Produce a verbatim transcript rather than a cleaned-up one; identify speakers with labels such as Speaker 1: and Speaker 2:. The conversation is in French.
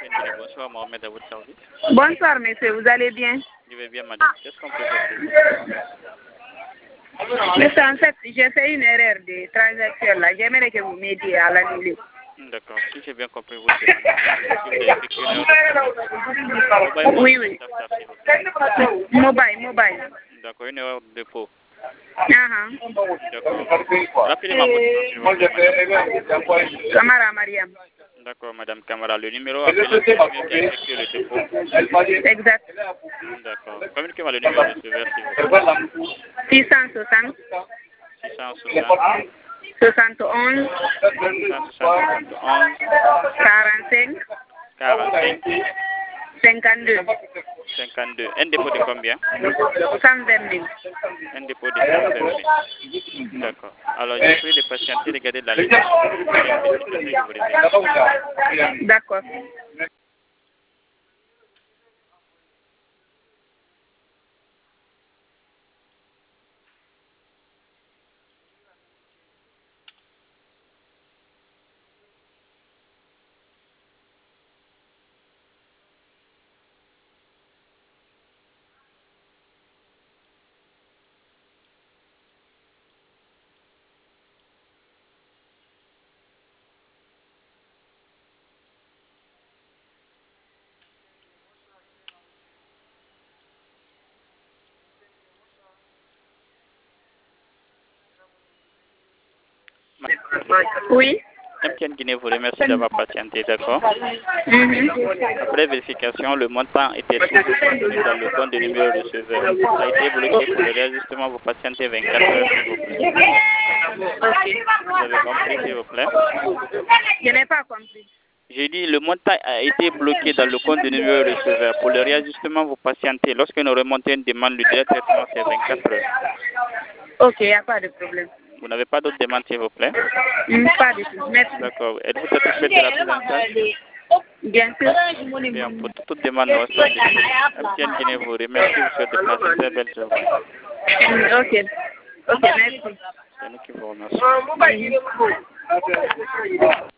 Speaker 1: Guinée, bonsoir, Mohamed à votre service.
Speaker 2: Bonsoir, monsieur, vous allez bien?
Speaker 1: Je vais bien, madame. Qu'est-ce qu'on peut faire pour vous?
Speaker 2: Monsieur, en fait, j'ai fait une erreur de transaction là. J'aimerais que vous m'aidiez à l'annuler.
Speaker 1: D'accord. Si j'ai bien compris, vous demandez si vous avez effectué une erreur de dépôt.
Speaker 2: Oui, oui. Mobile, mobile.
Speaker 1: D'accord, une erreur de dépôt.
Speaker 2: Uh-huh.
Speaker 1: D'accord. Rappelez-moi votre nom, s'il vous plaît, madame.
Speaker 2: Camara Mariam.
Speaker 1: D'accord, madame Camara. Le numéro appelé, c'est le numéro qui a effectué le dépôt.
Speaker 2: Exact.
Speaker 1: D'accord. Communiquez-moi le numéro de receveur, s'il vous plaît.
Speaker 2: six cent soixante.
Speaker 1: six cent soixante.
Speaker 2: soixante et onze.
Speaker 1: soixante et onze.
Speaker 2: quarante-cinq.
Speaker 1: quarante-cinq.
Speaker 2: cinquante-deux.
Speaker 1: cinquante-deux. Un dépôt de combien?
Speaker 2: cent vingt mille.
Speaker 1: Un dépôt de cent vingt mille. D'accord. Alors, je prie de patienter, de garder de la ligne.
Speaker 2: D'accord. Oui.
Speaker 1: M T N Guinée vous remercie d'avoir patienté, d'accord?
Speaker 2: Mm-hmm.
Speaker 1: Après vérification, le montant était toujours contenu dans le compte de numéro receveur. Ça a été bloqué pour le réajustement. Vous patientez vingt-quatre heures, s'il vous plaît. Vous avez compris, s'il vous plaît?
Speaker 2: Je n'ai pas compris.
Speaker 1: J'ai dit le montant a été bloqué dans le compte de numéro receveur. Pour le réajustement, vous patientez. Lorsque nous remontons une demande, le délai de traitement, c'est vingt-quatre heures.
Speaker 2: Ok, il n'y a pas de problème.
Speaker 1: Vous n'avez pas d'autres demandes, s'il vous plaît?
Speaker 2: Mm, pas du tout. Merci.
Speaker 1: D'accord. Êtes-vous satisfait de la prise en charge?
Speaker 2: Bien sûr.
Speaker 1: Bien, pour toute demande, nous restons disponibles. M T N Guinée vous remercie. Vous souhaite de passer une très belle journée.
Speaker 2: Mm, ok. Ok, merci.
Speaker 1: C'est nous qui vous remercions.
Speaker 2: Mm.